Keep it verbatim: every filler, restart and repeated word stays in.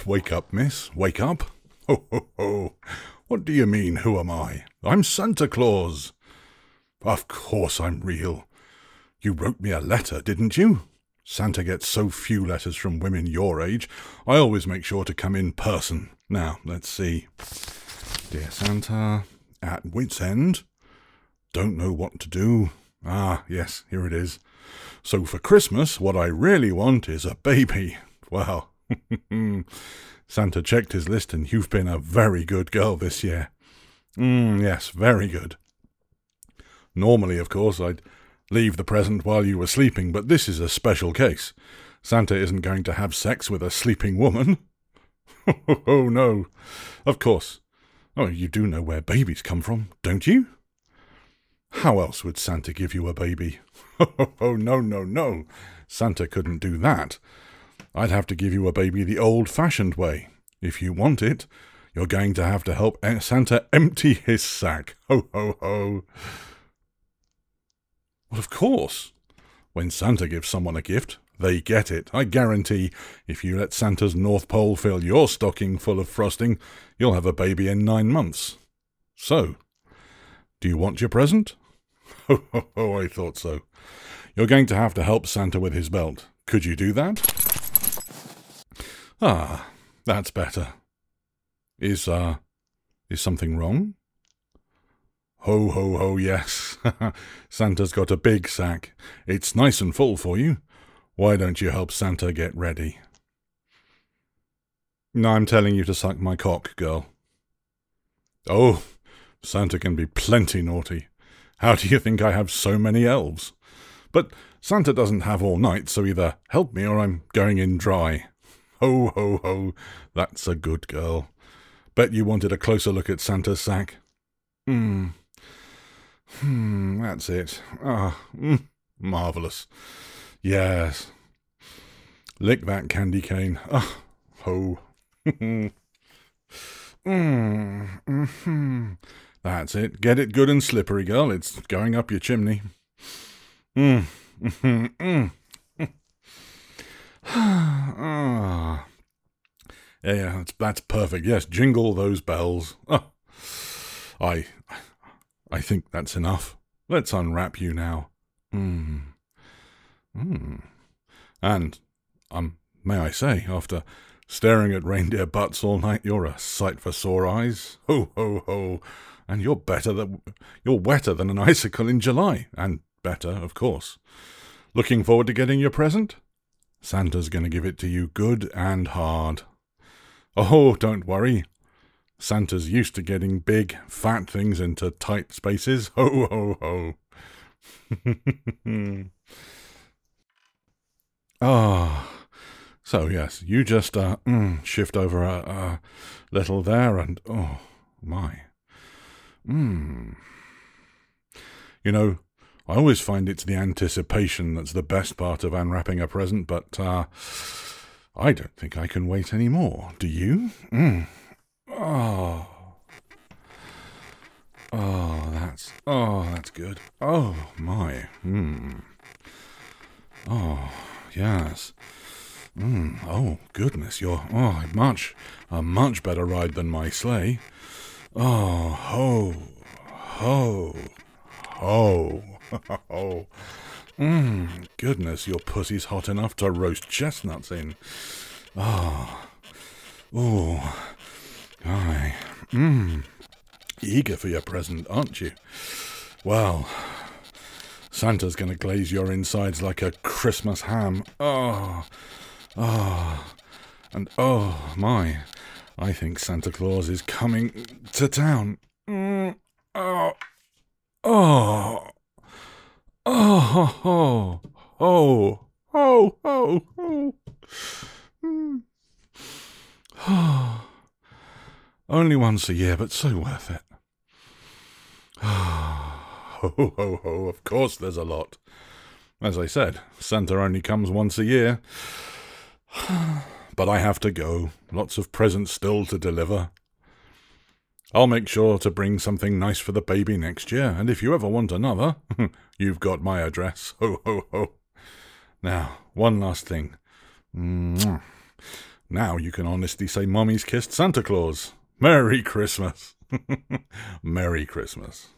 Wake up, miss, wake up. Ho, ho, ho. What do you mean, who am I? I'm Santa Claus. Of course I'm real. You wrote me a letter, didn't you? Santa gets so few letters from women your age, I always make sure to come in person. Now, let's see. Dear Santa, at wit's end. Don't know what to do. Ah, yes, here it is. So for Christmas, what I really want is a baby. Well, Santa checked his list and you've been a very good girl this year. Mm, yes, very good. Normally, of course, I'd leave the present while you were sleeping, but this is a special case. Santa isn't going to have sex with a sleeping woman. Oh, no. Of course. Oh, you do know where babies come from, don't you? How else would Santa give you a baby? Oh, no, no, no. Santa couldn't do that. I'd have to give you a baby the old-fashioned way. If you want it, you're going to have to help Santa empty his sack. Ho, ho, ho. Well, of course. When Santa gives someone a gift, they get it. I guarantee if you let Santa's North Pole fill your stocking full of frosting, you'll have a baby in nine months. So, do you want your present? Ho, ho, ho, I thought so. You're going to have to help Santa with his belt. Could you do that? Ah, that's better. Is, uh, is something wrong? Ho, ho, ho, yes. Santa's got a big sack. It's nice and full for you. Why don't you help Santa get ready? No, I'm telling you to suck my cock, girl. Oh, Santa can be plenty naughty. How do you think I have so many elves? But Santa doesn't have all night, so either help me or I'm going in dry. Ho, ho, ho, that's a good girl. Bet you wanted a closer look at Santa's sack. Hmm. Hmm, that's it. Ah, mm, marvellous. Yes. Lick that candy cane. Ah, ho. mm, mm-hmm. That's it. Get it good and slippery, girl. It's going up your chimney. Mm, mm-hmm, mm. ah. Yeah, that's, that's perfect. Yes, jingle those bells. Oh, I, I think that's enough. Let's unwrap you now. Hmm. Hmm. And, um, may I say, after staring at reindeer butts all night, you're a sight for sore eyes. Ho, ho, ho. And you're better than, you're wetter than an icicle in July. And better, of course. Looking forward to getting your present? Santa's going to give it to you good and hard. Oh, don't worry. Santa's used to getting big, fat things into tight spaces. Ho, ho, ho. Ah, oh, so yes, you just uh, mm, shift over a, a little there and, oh, my. Mm. You know, I always find it's the anticipation that's the best part of unwrapping a present, but uh, I don't think I can wait any more. Do you? Mm. Oh. Oh, that's, oh, that's good. Oh, my. Mm. Oh, yes. Mm. Oh, goodness, you're, oh, much, a much better ride than my sleigh. Oh, ho, ho, ho, ho. Mmm, goodness, your pussy's hot enough to roast chestnuts in. Oh, oh, aye, mmm, eager for your present, aren't you? Well, Santa's going to glaze your insides like a Christmas ham. Oh, oh, and oh, my, I think Santa Claus is coming to town. Mm, oh, oh, oh, oh, oh, oh, oh, oh. Mm. Oh. Only once a year, but so worth it. Ho, ho, ho, ho, of course there's a lot. As I said, Santa only comes once a year. But I have to go. Lots of presents still to deliver. I'll make sure to bring something nice for the baby next year, and if you ever want another, you've got my address. Ho, ho, ho. Now, one last thing. Now you can honestly say Mommy's kissed Santa Claus. Merry Christmas. Merry Christmas.